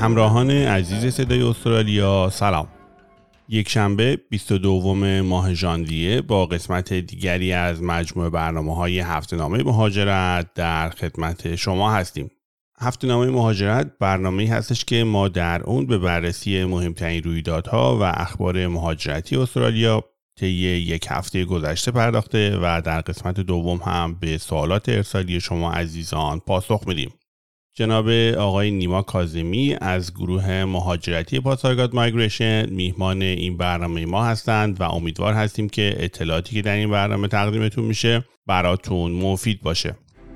همراهان عزیز صدای استرالیا سلام. یک شنبه 22 ماه ژانویه با قسمت دیگری از مجموعه برنامه‌های هفته‌نامه مهاجرت در خدمت شما هستیم. هفته‌نامه مهاجرت برنامه‌ای هستش که ما در اون به بررسی مهمترین رویدادها و اخبار مهاجرتی استرالیا طی یک هفته گذشته پرداخته و در قسمت دوم هم به سوالات ارسالی شما عزیزان پاسخ میدیم. جناب آقای نیما کاظمی از گروه مهاجرتی پاسارگاد مایگریشن میهمان این برنامه ما هستند و امیدوار هستیم که اطلاعاتی که در این برنامه تقدیمتون میشه براتون مفید باشه.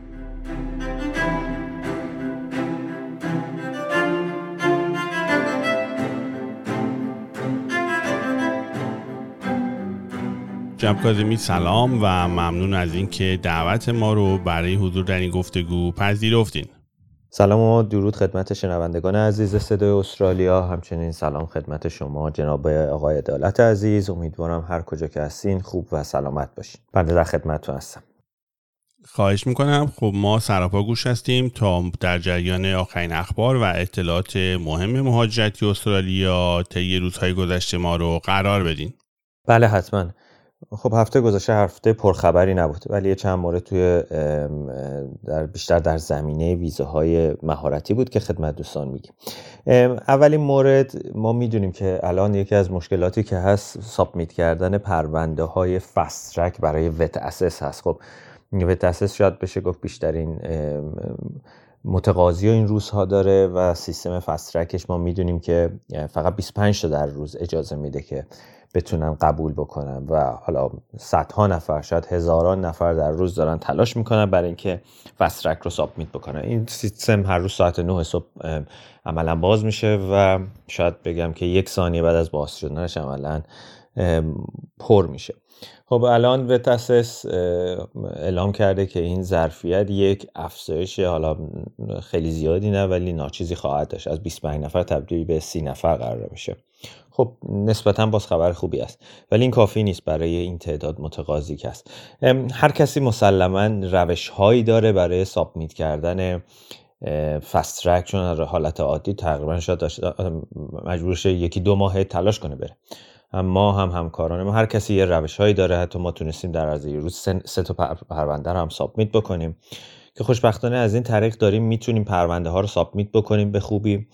جناب کاظمی سلام و ممنون از اینکه دعوت ما رو برای حضور در این گفتگو پذیرفتین. سلام و درود خدمت شنوندگان عزیز صدای استرالیا، همچنین سلام خدمت شما جناب آقای عدالت عزیز. امیدوارم هر کجا که هستین خوب و سلامت باشین. بنده در خدمتتون هستم. خواهش میکنم. خب ما سراپا گوش هستیم تا در جریان آخرین اخبار و اطلاعات مهم مهاجرتی استرالیا طی روزهای گذشته ما رو قرار بدین. بله حتما. خب هفته گذشته هفته پرخبری نبود، ولی چند مورد بیشتر در زمینه ویزاهای مهارتی بود که خدمت دوستان میگیم. اولین مورد، ما میدونیم که الان یکی از مشکلاتی که هست سابمیت کردن پرونده های فست ترک برای وت اسس هست. خب وت اسس شاید بشه گفت بیشترین متقاضی این روزها داره و سیستم فست ترکش ما میدونیم که فقط 25 تا در روز اجازه میده که بتونن قبول بکنن و حالا صدها نفر شاید هزاران نفر در روز دارن تلاش میکنن برای اینکه فست ترک رو سابمیت بکنن. این سیستم هر روز ساعت 9 صبح عملا باز میشه و شاید بگم که 1 ثانیه بعد از باز شدنش عملا پر میشه. خب الان وت اسس اعلام کرده که این ظرفیت یک افزایش حالا خیلی زیادی نه ولی ناچیزی خواهد داشت، از 25 نفر تبدیل به 30 نفر قرار بشه. خب نسبتاً باز خبر خوبی است، ولی این کافی نیست برای این تعداد متقاضی که است. هر کسی مسلماً روش‌هایی داره برای سابمیت کردن فست ترک، چون حالت عادی تقریباً شاید مجبور شه 1-2 ماه تلاش کنه بره. ما همکاران ما هر کسی یه روش‌هایی داره. حتی ما تونستیم در عرض یه روز 3 تا پرونده رو هم سابمیت بکنیم که خوشبختانه از این طریق داریم میتونیم پرونده ها رو سابمیت بکنیم به خوبی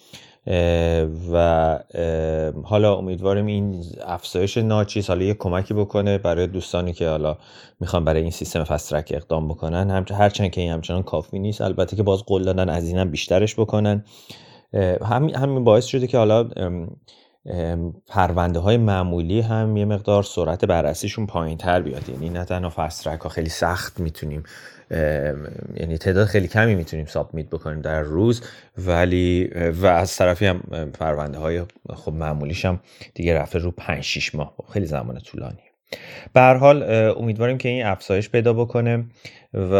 و حالا امیدواریم این افزایش ناچیز حالا یه کمکی بکنه برای دوستانی که حالا میخوان برای این سیستم فست ترک اقدام بکنن. هرچند که این همچنان کافی نیست، البته که باز قول دادن از اینم بیشترش بکنن. همین باعث شده که حالا پرونده های معمولی هم یه مقدار سرعت بررسیشون پایین تر بیاد. یعنی نه تنها فست ترک ها خیلی سخت میتونیم، یعنی تعداد خیلی کمی میتونیم سابمیت بکنیم در روز، ولی و از طرفی هم پرونده های خب معمولیش هم دیگه رفته رو 5-6 ماه، خیلی زمان طولانی. به هر حال امیدواریم که این افزایش پیدا بکنه و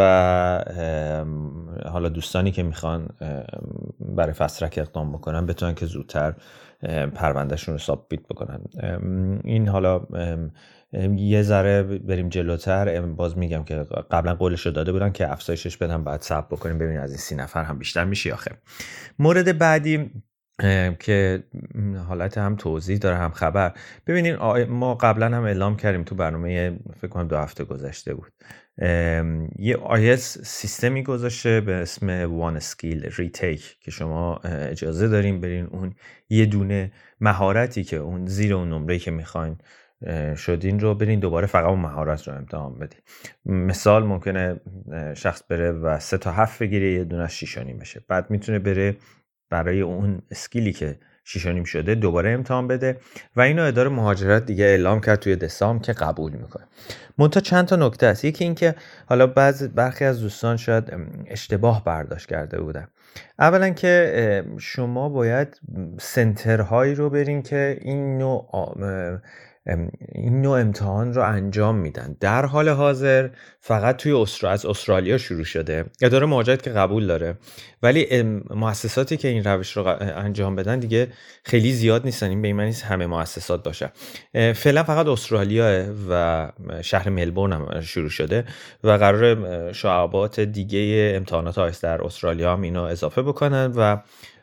حالا دوستانی که میخوان برای فست ترک اقدام بکنن بتونن که زودتر پروندهشون رو سابمیت بکنن. این حالا یه ذره بریم جلوتر، باز میگم که قبلا قولش رو داده بودن که افزایشش بدن، بعد صبر بکنیم ببینیم از این 30 نفر هم بیشتر میشه آخه. مورد بعدی که حالت هم توضیح داره هم خبر، ببینید ما قبلا هم اعلام کردیم تو برنامه فکر کنم 2 هفته گذشته بود، یه آیس سیستمی گذاشته به اسم وان اسکیل ریتیک که شما اجازه داریم برین اون یه دونه مهارتی که اون زیر اون نمره‌ای که میخواین شدین رو برین دوباره فقط اون مهارت رو امتحان بدین. مثال ممکنه شخص بره و 3 تا 7 بگیره، یه دونه 6.5 بشه، بعد میتونه بره برای اون اسکیلی که 6.5 شده دوباره امتحان بده و اینو اداره مهاجرت دیگه اعلام کرد توی دسامبر که قبول میکنه. منتها چند تا نکته است. یکی این که حالا برخی از دوستان شاید اشتباه برداشت کرده بودن. اولا که شما باید سنترهایی رو برین که این نوع امتحان رو انجام میدن. در حال حاضر فقط توی از استرالیا شروع شده، اداره مهاجرت که قبول داره، ولی مؤسساتی که این روش رو انجام بدن دیگه خیلی زیاد نیستن. این به این معنی نیست همه مؤسسات باشه. فعلا فقط استرالیا و شهر ملبورن هم شروع شده و قرار شعبات دیگه امتحانات آیس در استرالیا هم اینو اضافه بکنن و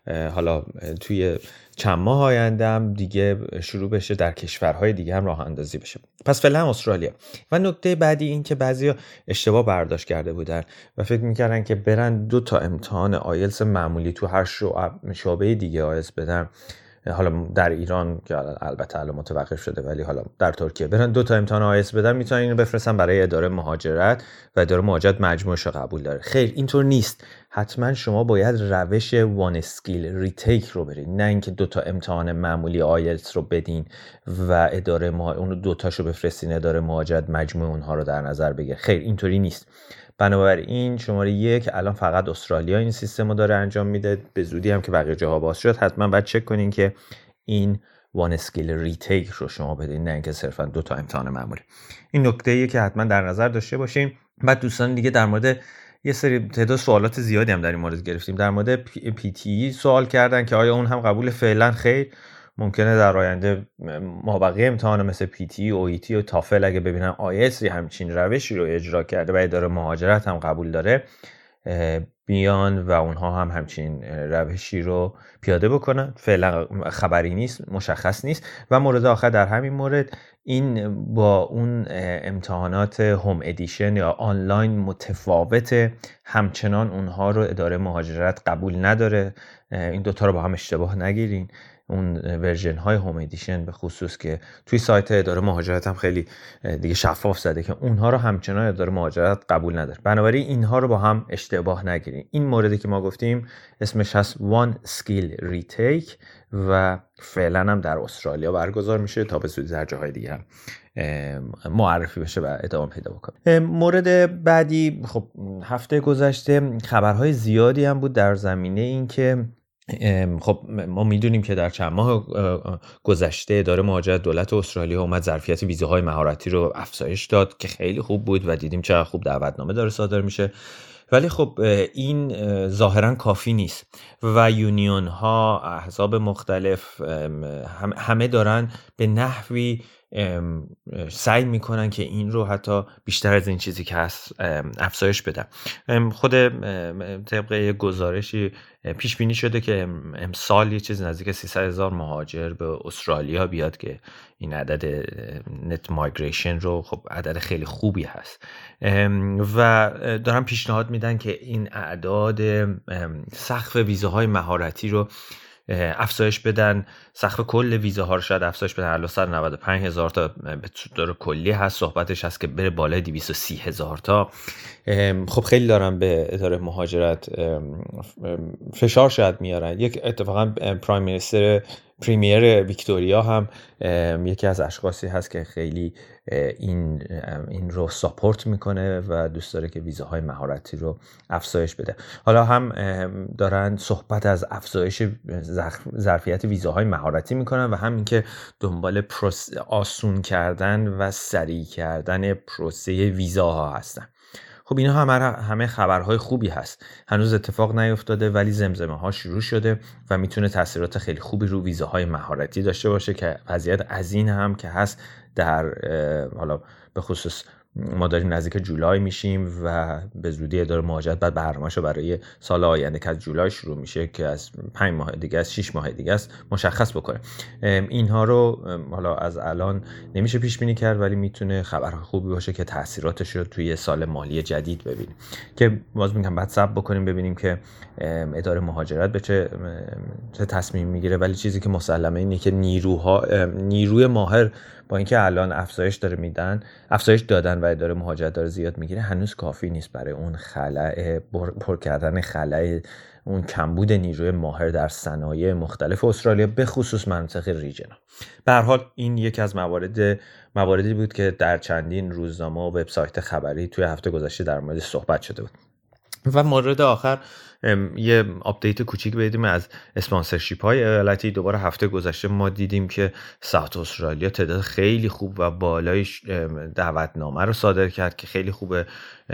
حالا توی چند ماه آینده هم دیگه شروع بشه در کشورهای دیگه هم راه اندازی بشه. پس فعلا استرالیا. و نکته بعدی این که بعضیا اشتباه برداشت کرده بودن و فکر میکردن که برن 2 تا امتحان آیلتس معمولی تو هر شعبه دیگه آیلتس بدن، حالا در ایران که البته الان متوقف شده ولی حالا در ترکیه برن 2 تا امتحان آیلتس بدن میتونن اینو بفرستن برای اداره مهاجرت و اداره مهاجرت مجموعش رو قبول داره. خیر، اینطور نیست. حتما شما باید روش وان اسکیل ریتیک رو برید، نه اینکه 2 تا امتحان معمولی آیلتس رو بدین و اداره اون 2 تاشو بفرستین اداره مهاجرت مجموع اونها رو در نظر بگیره. خیر، اینطوری نیست. بنابراین شماره 1 الان فقط استرالیا این سیستم رو داره انجام میده، به زودی هم که بقیه جاها باز شد حتما باید چک کنین که این وان اسکیل ریتیک رو شما بدین، نه اینکه صرفا 2 تا امتحان معمولی. این نکته‌ایه که حتما در نظر داشته باشین. بعد دوستان دیگه در مورد یه سری تعداد سوالات زیادی هم در این مورد گرفتیم. در مورد PTE سوال کردن که آیا اون هم قبول؟ فعلا خیر. ممکنه در آینده مابقی امتحان مثل PTE، OET و تافل اگه ببینن IELTS همچین روشی رو اجرا کرده و اداره مهاجرت هم قبول داره بیان و اونها هم همچین روشی رو پیاده بکنن. فعلا خبری نیست، مشخص نیست. و مورد آخر در همین مورد، این با اون امتحانات هوم ادیشن یا آنلاین متفاوته، همچنان اونها رو اداره مهاجرت قبول نداره. این 2 تا رو با هم اشتباه نگیرین. اون ورژن های هوم ادیشن به خصوص که توی سایت اداره مهاجرت هم خیلی دیگه شفاف زده که اونها رو همچنان اداره مهاجرت قبول نداره. بنابراین اینها رو با هم اشتباه نگیرین. این موردی که ما گفتیم اسمش هست وان اسکیل ریتیک و فعلا هم در استرالیا برگزار میشه تا به زودی در جاهای دیگه هم معرفی بشه و ادامه پیدا بکنه. مورد بعدی، خب هفته گذشته خبرهای زیادی هم بود در زمینه این که خب ما میدونیم که در چند ماه گذشته اداره مهاجرت دولت استرالیا اومد ظرفیت ویزاهای مهارتی رو افزایش داد که خیلی خوب بود و دیدیم چقدر خوب دعوتنامه داره صادر میشه. ولی خب این ظاهرا کافی نیست و یونیون ها، احزاب مختلف همه دارن به نحوی سعی میکنن که این رو حتی بیشتر از این چیزی که هست افزایش بدن. خود طبق گزارشی پیش بینی شده که امسال یه چیز نزدیک 300,000 مهاجر به استرالیا بیاد که این عدد نت مایگریشن رو خب عدد خیلی خوبی هست و دارن پیشنهاد میدن که این اعداد سقف ویزاهای مهارتی رو افزایش بدن. سقف کل ویزاها رو شاید افزایش بدن. الان 195,000 تا به طور کلی هست، صحبتش هست که بره بالای 230,000 تا. خب خیلی دارن به اداره مهاجرت فشار شاید میارن. یک اتفاقا پریمیر ویکتوریا هم یکی از اشخاصی هست که خیلی این رو ساپورت میکنه و دوست داره که ویزاهای مهارتی رو افزایش بده. حالا هم دارن صحبت از افزایش ظرفیت ویزاهای مهارتی میکنن و هم اینکه دنبال آسون کردن و سریع کردن پروسه ویزاها هستن. خب اینا همه خبرهای خوبی هست. هنوز اتفاق نیفتاده ولی زمزمه ها شروع شده و میتونه تاثیرات خیلی خوبی رو ویزاهای مهارتی داشته باشه که وضعیت از این هم که هست در حالا به خصوص ما داریم نزدیک جولای میشیم و به زودی اداره مهاجرت بعد برنامه‌شو برای سال آینده که از جولای شروع میشه که از 5 ماه دیگه از 6 ماه دیگه است مشخص بکنه. اینها رو حالا از الان نمیشه پیش بینی کرد ولی میتونه خبر خوبی باشه که تاثیراتش رو توی سال مالی جدید ببینیم که باز میگم بعد صبر بکنیم ببینیم که اداره مهاجرت به چه تصمیم میگیره. ولی چیزی که مسلمه اینه که نیروی ماهر با اینکه الان افزایش دادن و اداره مهاجرت داره زیاد میگیره هنوز کافی نیست برای اون پر کردن خلأ اون کمبود نیروی ماهر در صنایع مختلف استرالیا به خصوص مناطق ریجنال. به هر حال این یکی از مواردی بود که در چندین روزنامه و وبسایت خبری توی هفته گذشته در مورد صحبت شده بود. و مورد آخر یه آپدیت کوچیک بدیم از اسپانسرشیپ های ایالتی. دوباره هفته گذشته ما دیدیم که ساوت استرالیا تعداد خیلی خوب و بالای دعوتنامه رو صادر کرد که خیلی خوبه.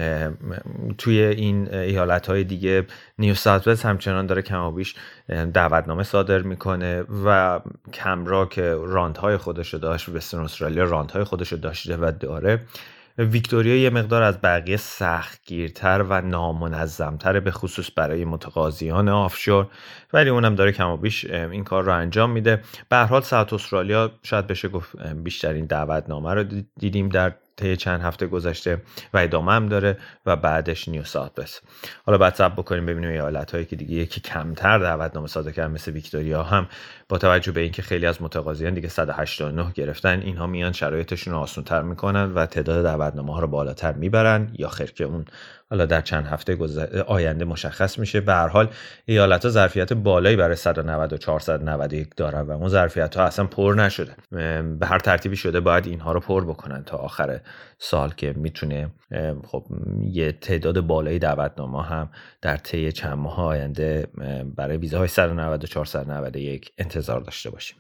توی این ایالت های دیگه نیو ساوت ولز همچنان داره کمابیش دعوتنامه صادر میکنه و کمبرا که راندهای خودشو داشت، وسترن استرالیا راندهای خودشو داشته و داره ویکتوریا یه مقدار از بقیه سختگیرتر و نامنظمتره، به خصوص برای متقاضیان آفشور، ولی اونم داره کم و بیش این کار رو انجام میده. به هر حال ساوت استرالیا شاید بشه گفت بیشترین دعوتنامه رو دیدیم در طی چند هفته گذشته و ادامه هم داره و بعدش نیو ساوت ولز. حالا بعد صبر بکنیم ببینیم ایالت‌هایی که دیگه یکی کمتر دعوتنامه صادر کردن مثل ویکتوریا هم با توجه به اینکه خیلی از متقاضیان دیگه 189 گرفتن، اینها میان شرایطشون رو آسان‌تر میکنن و تعداد دعوتنامه‌ها رو بالاتر میبرن یا خیر که اون حالا در چند هفته آینده مشخص میشه. به هر حال ایالت‌ها ظرفیت بالایی برای 190 و 491 دارن و اون ظرفیت‌ها اصلا پر نشده. به هر ترتیبی شده باید اینها رو پر بکنن تا آخر سال که میتونه خب یه تعداد بالایی دعوتنامه هم در طی چند ماه آینده برای ویزاهای 190 و 491 انتظار داشته باشیم.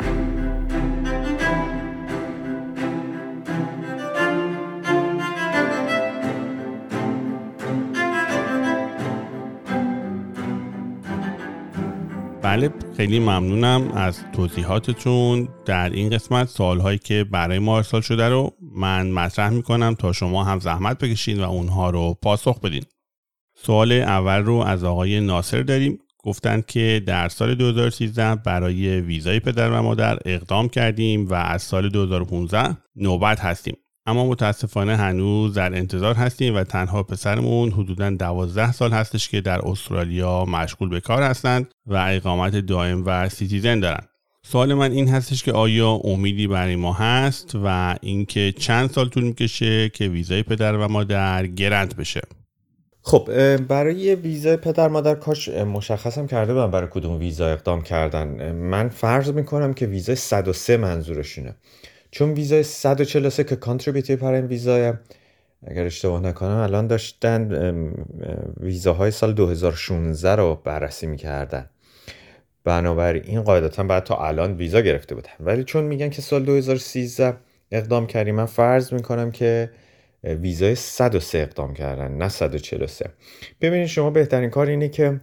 بله، خیلی ممنونم از توضیحاتتون. در این قسمت سوالهایی که برای ما ارسال شده رو من مطرح میکنم تا شما هم زحمت بکشین و اونها رو پاسخ بدین. سوال اول رو از آقای ناصر داریم. گفتند که در سال 2013 برای ویزای پدر و مادر اقدام کردیم و از سال 2015 نوبت هستیم، اما متاسفانه هنوز در انتظار هستیم و تنها پسرمون حدوداً 12 سال هستش که در استرالیا مشغول به کار هستند و اقامت دائم و سیتیزن دارن. سوال من این هستش که آیا امیدی برای ما هست و اینکه چند سال طول میکشه که ویزای پدر و مادر گرنت بشه؟ خب برای ویزای پدر مادر کاش مشخصم کرده بودن برای کدوم ویزا اقدام کردن. من فرض میکنم که ویزای 103 منظورشونه، چون ویزای 143 که کانتریبیوتی پر این ویزای، اگر اشتباه نکنم الان داشتن ویزاهای سال 2016 رو بررسی میکردن، بنابراین قاعدتا بعد تا الان ویزا گرفته بودن، ولی چون میگن که سال 2013 اقدام کردیم من فرض میکنم که ویزای 103 اقدام کردن نه 143. ببینید شما بهترین کار اینه که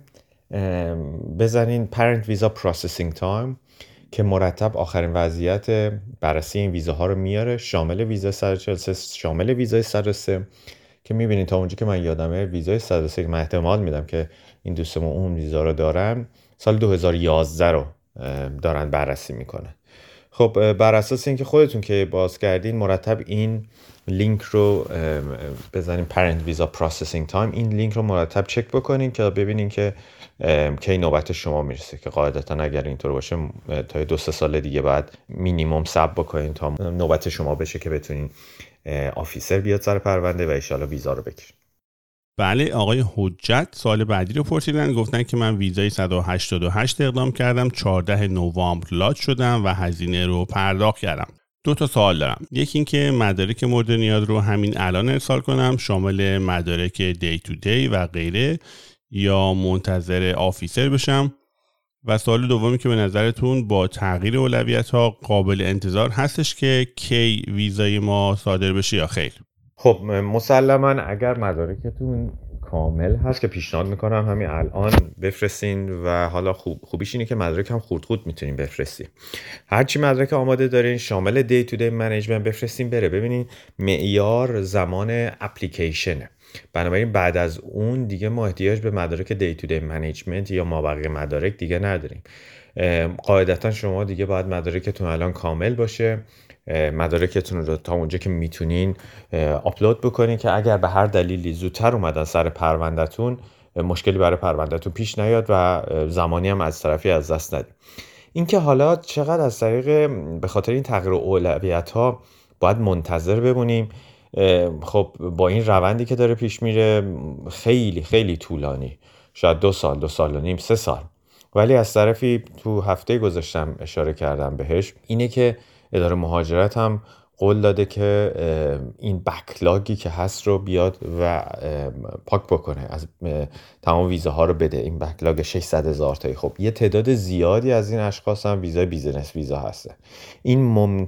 بزنین Parent Visa Processing Time که مرتب آخرین وضعیت بررسی این ویزاها رو میاره، شامل ویزای 143 شامل ویزای 103 که میبینید تا اونجا که من یادمه ویزای 103 که من احتمال میدم که این دوستمون اون ویزا رو دارن سال 2011 رو دارن بررسی میکنن. خب بر اساس اینکه خودتون که باز کردین مرتب این لینک رو بزنین Parent Visa Processing Time، این لینک رو مرتب چک بکنین که ببینین که کی نوبت شما میرسه، که قاعدتا اگر اینطور باشه تا 2-3 سال دیگه بعد مینیمم صبر بکنین تا نوبت شما بشه که بتونین آفیسر بیاد سر پرونده و ان شاءالله ویزا رو بگیرین. بله، آقای حجت سوال بعدی رو پرسیدن. گفتن که من ویزای 188 اقدام کردم، 14 نوامبر لاچ شدم و هزینه رو پرداخت کردم. 2 تا سوال دارم. یکی این که مدارک مورد نیاز رو همین الان ارسال کنم، شامل مدارک دی تو دی و غیره، یا منتظر آفیسر بشم؟ و سوال دومی که به نظرتون با تغییر اولویت‌ها قابل انتظار هستش که کی ویزای ما صادر بشه یا خیر؟ خب مسلماً اگر مدارکتون کامل هست که پیشنهاد میکنم همین الان بفرستین و حالا خوبیش اینه که مدارک هم خورد میتونین بفرستین. هرچی مدارک آماده دارین شامل دی تو دی منیجمنت بفرستین بره. ببینین معیار زمان اپلیکیشنه، بنابراین بعد از اون دیگه ما احتیاج به مدارک دی تو دی منیجمنت یا مابقی مدارک دیگه نداریم. قاعدتا شما دیگه باید مدارکتون الان کامل باشه، مدارکتون رو تا اونجا که میتونین آپلود بکنین که اگر به هر دلیلی زودتر اومدن سر پروندهتون مشکلی برای پروندهتون پیش نیاد و زمانی هم از طرفی از دست ندید. این که حالا چقدر از طریق به خاطر این تغییر اولویت ها باید منتظر بمونیم، خب با این روندی که داره پیش میره خیلی خیلی طولانی، شاید 2 سال 2 سال و نیم 3 سال، ولی از طرفی تو هفته گذاشتم اشاره کردم بهش اینه که اداره مهاجرت هم قول داده که این بکلاگی که هست رو بیاد و پاک بکنه، از تمام ویزاها رو بده. این بکلاگ 600,000 تایی. خب یه تعداد زیادی از این اشخاص هم ویزای بیزنس ویزا هسته. این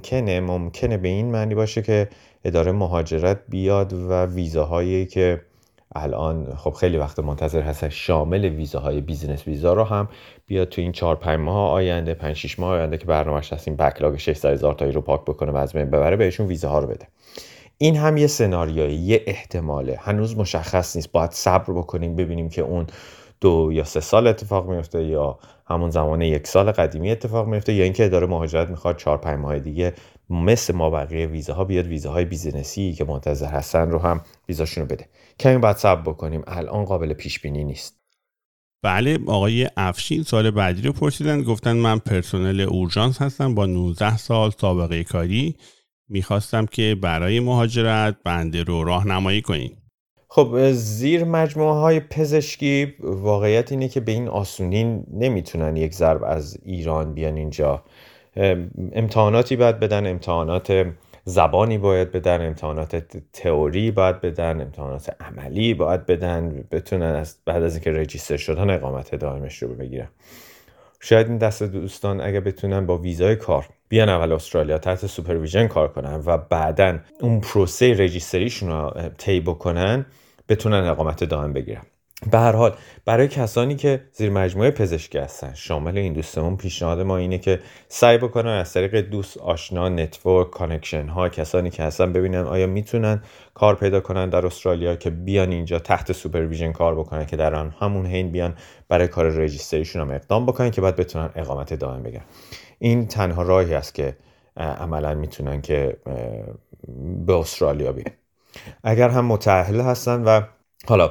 ممکنه به این معنی باشه که اداره مهاجرت بیاد و ویزاهایی که الان خب خیلی وقت منتظر هستن شامل ویزاهای بیزنس ویزا رو هم بیاد تو این 4-5 ماه آینده 5-6 ماه آینده که برنامه‌اش هست این بکلاگ 600,000 تایی رو پاک بکنه و از بین ببره بهشون ویزاها رو بده. این هم یه سناریوی، یه احتماله، هنوز مشخص نیست. باید صبر بکنیم ببینیم که اون 2 یا 3 سال اتفاق میفته یا همون زمان 1 سال قدیمی اتفاق میفته، یا اینکه اداره مهاجرت میخواد 4-5 ماه دیگه مثل ما بقیه ویزاها بیاد ویزاهای بیزینسی که منتظر هستن رو هم ویزاشون رو بده. کمی بعد صبر بکنیم، الان قابل پیش بینی نیست. بله، آقای افشین سال بعدی رو پرسیدن، گفتن من پرسنل اورژانس هستم با 19 سال سابقه کاری، میخواستم که برای مهاجرت بنده رو راهنمایی کنین. خب زیر مجموعه های پزشکی واقعیت اینه که به این آسونی نمیتونن یک ضرب از ایران بیان اینجا. امتحاناتی باید بدن، امتحانات زبانی باید بدن، امتحانات تئوری باید بدن، امتحانات عملی باید بدن، بتونن بعد از اینکه رجیستر شدن اقامت دائمش رو بگیرن. شاید این دسته دوستان اگه بتونن با ویزای کار بیان اول استرالیا تحت سوپرویژن کار کنن و بعدن اون پروسه رجیستریشون رو طی بکنن، بتونن اقامت دائم بگیرن. به هر حال برای کسانی که زیر مجموعه پزشکی هستن، شامل این دوستمون، پیشنهاد ما اینه که سعی بکنن از طریق دوست، آشنا، نتورک، کانکشن ها، کسانی که هستن ببینن آیا میتونن کار پیدا کنن در استرالیا که بیان اینجا تحت سوپرویژن کار بکنن، که در همون حین بیان برای کار رجیستریشون هم اقدام بکنن که بعد بتونن اقامت دائم بگیرن. این تنها راهی است که عملا میتونن که به استرالیا بیان. اگر هم متأهل هستن و حالا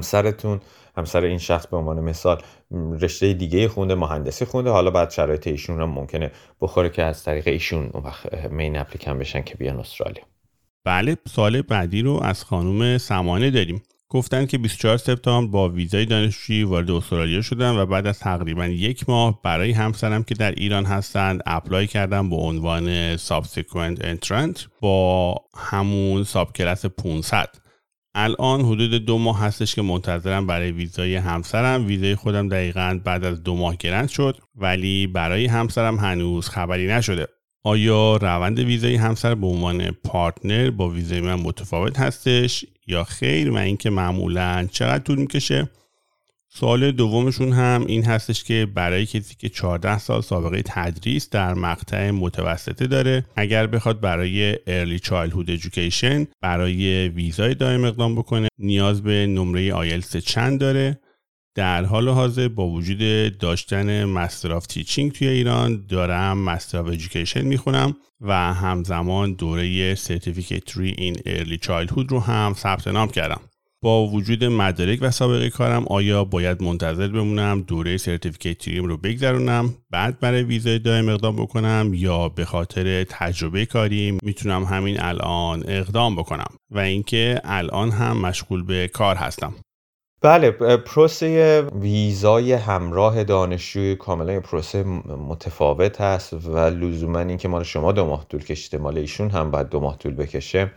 همسر این شخص به عنوان مثال رشته دیگه خونده، مهندسی خونده، حالا بعد شرایط ایشون هم ممکنه بخوره که از طریق ایشون اون وقت مین اپلیکن بشن که بیان استرالیا. بله، سوال بعدی رو از خانم سمانه داریم. گفتن که 24 سپتامبر با ویزای دانشجویی وارد استرالیا شدن و بعد از تقریبا 1 ماه برای همسرم که در ایران هستند اپلای کردم به عنوان سابسیکوئنت انترنت با همون ساب کلاس 500. الان حدود 2 ماه هستش که منتظرم برای ویزای همسرم. ویزای خودم دقیقاً بعد از 2 ماه گرنت شد، ولی برای همسرم هنوز خبری نشده. آیا روند ویزای همسر به عنوان پارتنر با ویزای من متفاوت هستش یا خیر، و اینکه معمولاً چقدر طول میکشه؟ سوال دومشون هم این هستش که برای کسی که 14 سال سابقه تدریس در مقطع متوسطه داره، اگر بخواد برای Early Childhood Education برای ویزای دائم اقدام بکنه، نیاز به نمره آیلتس چند داره؟ در حال حاضر با وجود داشتن مستر آف تیچینگ توی ایران، دارم مستر آف ایژوکیشن میخونم و همزمان دوره سرتیفیکیتری این Early Childhood رو هم ثبت نام کردم. با وجود مدارک و سابقه کارم آیا باید منتظر بمونم دوره سرتیفیکیتریم رو بگذرونم بعد برای ویزای دائم اقدام بکنم، یا به خاطر تجربه کاری میتونم همین الان اقدام بکنم و اینکه الان هم مشغول به کار هستم؟ بله، پروسه ویزای همراه دانشجوی کاملا پروسه متفاوت هست و لزوما این که مال شما 2 ماه طول کشیده مال ایشون هم باید 2 ماه طول بکشه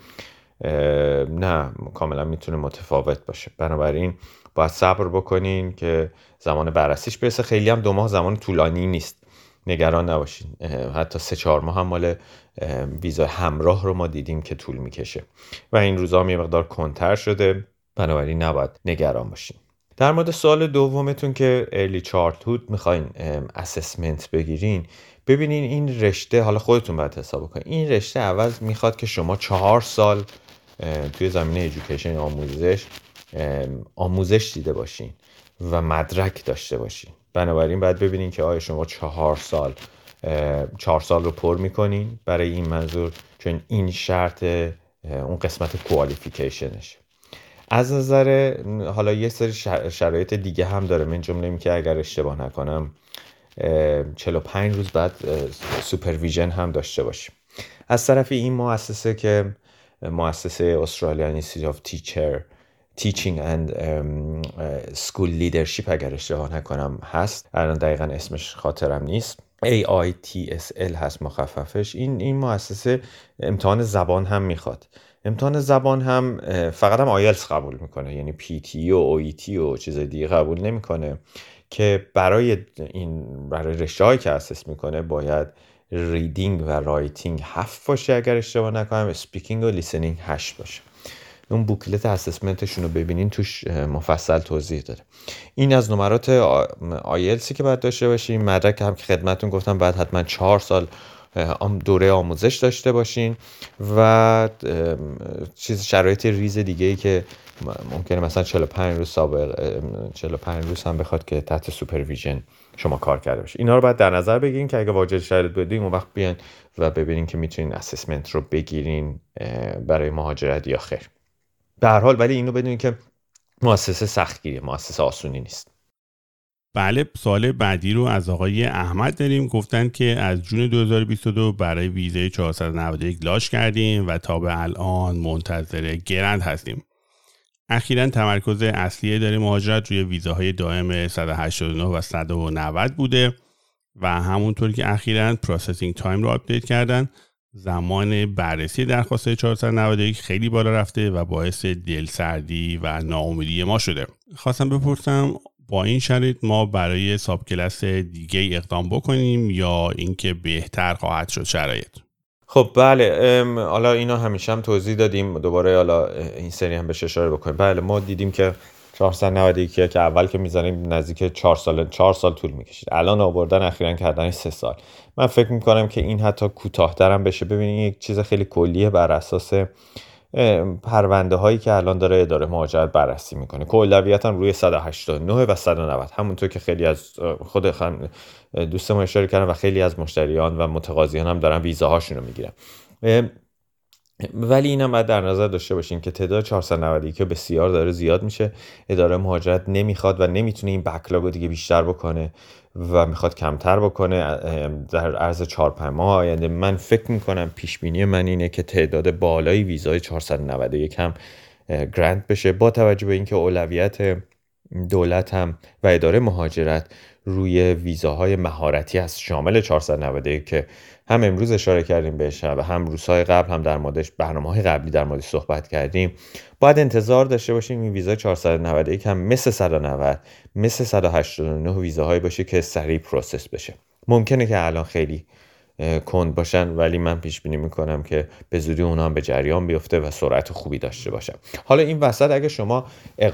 نه، کاملا میتونه متفاوت باشه. بنابراین باید صبر بکنین که زمان بررسیش برسه. خیلی هم 2 ماه زمان طولانی نیست، نگران نباشین. حتی 3-4 ماه هم مال ویزای همراه رو ما دیدیم که طول میکشه و این روزا هم یه مقدار کنتر شده، بنابراین نباید نگران باشین. در مورد سوال دومتون که Early Childhood میخواین اسسمنت بگیرین، ببینین این رشته، حالا خودتون باید حساب کنین، این رشته عوض میخواد که شما 4 سال توی زمینه ایژوکیشن آموزش دیده باشین و مدرک داشته باشین. بنابراین باید ببینین که آیا شما 4 سال رو پر میکنین برای این منظور، چون این شرط اون قسمت کوالیفیکیشنش. از نظر حالا یه سری شرایط دیگه هم داره، من جمله این که اگر اشتباه نکنم 45 روز بعد سوپرویژن هم داشته باشیم. از طرف این مؤسسه که مؤسسه Australian Institute of Teaching and School Leadership اگر اشتباه نکنم هست، الان دقیقا اسمش خاطرم نیست، AITSL هست مخففش. این مؤسسه امتحان زبان هم میخواد. امتحان زبان هم فقط هم آیلتس قبول میکنه، یعنی PT و OET و چیز دیگه قبول نمیکنه، که برای رشته‌هایی که اساس میکنه باید ریدینگ و رایتینگ 7 باشه اگر اشتباه نکنم، اسپیکینگ و لیسنینگ 8 باشه. اون بوکلت اسسمنتشون رو ببینین توش مفصل توضیح داره. این از نمرات آیلتسی که باید داشته باشیم. مدرک هم که خدمتتون گفتم باید حتما 4 سال دوره آموزش داشته باشین و شرایط ریز دیگه‌ای که ممکنه مثلا 45 روز هم بخواد که تحت سوپرویژن شما کار کرده باشید. اینا رو باید در نظر بگیرین که اگه واجد شرایط بدین اون وقت بیان و ببینین که میتونین اسسمنت رو بگیرین برای مهاجرت یا خیر. به هر حال ولی اینو بدونین که مؤسسه سختگیریه، مؤسسه آسونی نیست. بله، سوال بعدی رو از آقای احمد داریم. گفتن که از جون 2022 برای ویزای 491 لاش کردیم و تا به الان منتظر گرند هستیم. اخیراً تمرکز اصلی اداره مهاجرت روی ویزاهای دائم 189 و 190 بوده و همونطور که اخیراً پروسسینگ تایم رو آپدیت کردن، زمان بررسی درخواست 491 خیلی بالا رفته و باعث دلسردی و ناامیدی ما شده. خواستم بپرسم با این شرایط ما برای ساب کلاس دیگه اقدام بکنیم یا اینکه بهتر خواهد شد شرایط؟ خب بله، حالا اینا همیشه هم توضیح دادیم، دوباره حالا این سری هم بهش اشاره بکنیم. بله ما دیدیم که 491 که اول که میزنیم نزدیک 4 سال طول میکشید، الان آوردن اخیراً کردن 3 سال. من فکر میکنم که این حتی کوتاه‌تر هم بشه. ببینید یک چیز خیلی کلیه بر اساس پرونده هایی که الان داره اداره مهاجرت بررسی میکنه که اولویت هم روی 189 و 190، همونطور که خیلی از خود دوستمون اشاره کردن و خیلی از مشتریان و متقاضیان هم دارن ویزاهاشون رو میگیرن. ولی اینم باید در نظر داشته باشین که تعداد 491 که بسیار داره زیاد میشه. اداره مهاجرت نمیخواد و نمیتونه این بکلاگ رو دیگه بیشتر بکنه و میخواد کمتر بکنه در عرض 4-5 ماه آینده. من فکر میکنم پیش بینی من اینه که تعداد بالایی ویزای 491 هم گرانت بشه، با توجه به اینکه اولویت دولت هم و اداره مهاجرت روی ویزاهای مهارتی هست، شامل 491 که هم امروز اشاره کردیم بهش و هم روزهای قبل هم در موردش برنامه‌های قبلی در موردش صحبت کردیم. باید انتظار داشته باشیم این ویزای 491 هم مثل 190 مثل 189 ویزاهایی باشه که سریع پروسس بشه. ممکنه که الان خیلی کند باشن ولی من پیش بینی میکنم که به زودی اونا هم به جریان بیفته و سرعت خوبی داشته باشن. حالا این وسط اگه شما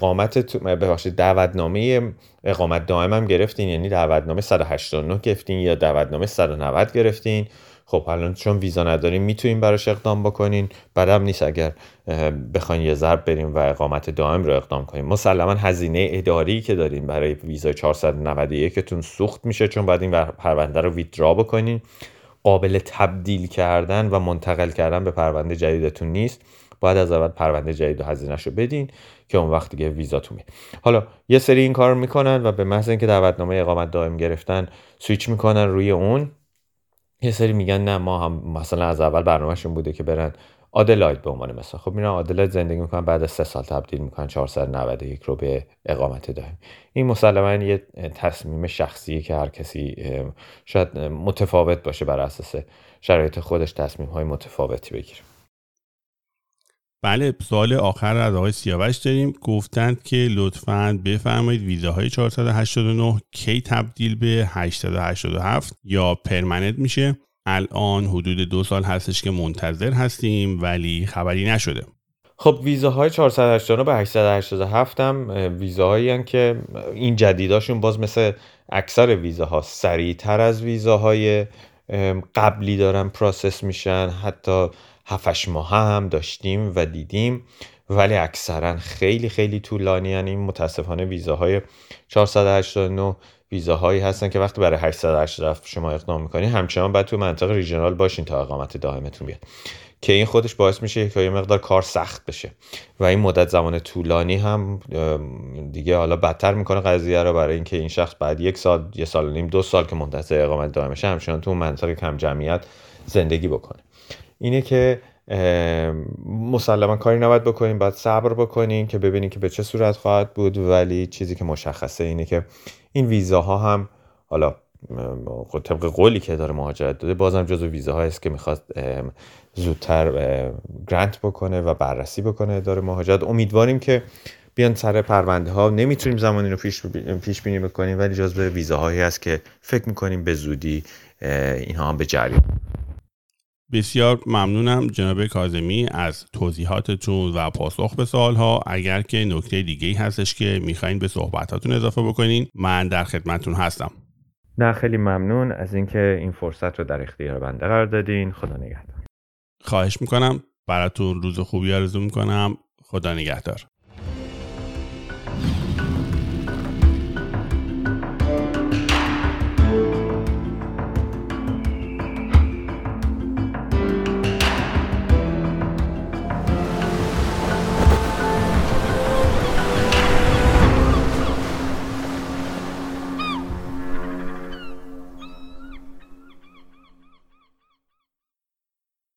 دعوتنامه اقامت دائم هم گرفتین، یعنی دعوتنامه 189 گرفتین یا دعوتنامه 190 گرفتین، خب الان چون ویزا ندارین میتونین براش اقدام بکنین. بعدم نیست اگر بخواین یه ضرب بریم و اقامت دائم رو اقدام کنین. مسلما هزینه اداری که دارین برای ویزای 491 تون سوخت میشه، چون بعد این پرونده رو ویدرا بکنین. قابل تبدیل کردن و منتقل کردن به پرونده جدیدتون نیست. باید از اول پرونده جدید و هزینه‌شو بدین که اون وقت دیگه ویزاتون میاد. حالا یه سری این کارو میکنن و به محض اینکه دعوتنامه اقامت دائم گرفتن سویچ میکنن روی اون. یه سری میگن نه ما هم مثلا از اول برنامه‌شون بوده که برن آدلاید به عنوان مثلا، خب میرن آدلاید زندگی میکنن، بعد از 3 سال تبدیل میکنن 491 رو به اقامت دائم. این مسلماً یه تصمیم شخصیه که هر کسی شاید متفاوت باشه، بر اساس شرایط خودش تصمیم‌های متفاوتی بگیره. بله، سوال آخر از آقای سیاوش داریم. گفتند که لطفاً بفرمایید ویزاهای 489 کی تبدیل به 887 یا پرمننت میشه؟ الان حدود 2 سال هستش که منتظر هستیم ولی خبری نشده. خب ویزاهای 489 به 887 هم ویزاهایی هستند که این جدیداشون باز مثل اکثر ویزاها سریعتر از ویزاهای قبلی دارن پروسس میشن. حتی 7-8 ماه هم داشتیم و دیدیم، ولی اکثرا خیلی خیلی طولانی هستند. این متاسفانه ویزاهای 489 ویزاهایی هستن که وقتی برای 887 شما اقدام میکنین همچنان باید تو منطقه ریژنال باشین تا اقامت دائمتون بیاد، که این خودش باعث میشه که یه مقدار کار سخت بشه و این مدت زمان طولانی هم دیگه حالا بدتر میکنه قضیه رو، برای اینکه این شخص بعد 1 سال، 1 سال و نیم، 2 سال که منتظر اقامت دائمشه همچنان تو منطقه کم جمعیت زندگی بکنه. اینه که مسلما کاری نباید بکنین، باید صبر بکنین که ببینین که به چه صورت خواهد بود. ولی چیزی که مشخصه اینه که این ویزاها هم حالا طبق قولی که اداره مهاجرت داده بازم جزو ویزاهایی است که میخواد زودتر گرانت بکنه و بررسی بکنه اداره مهاجرت. امیدواریم که بیان سر پرونده ها. نمیتونیم زمانی رو پیش بینی بکنیم ولی جزو ویزاهایی است که فکر میکنیم به زودی اینها هم به جریان. بسیار ممنونم جناب کاظمی از توضیحاتتون و پاسخ به سوالها. اگر که نکته دیگه‌ای هستش که میخواین به صحبتاتون اضافه بکنین من در خدمتتون هستم. نه خیلی ممنون از اینکه این فرصت رو در اختیار بنده قرار دادین. خدا نگهدار. خواهش میکنم. براتون روز خوبی آرزو میکنم. خدا نگهدار.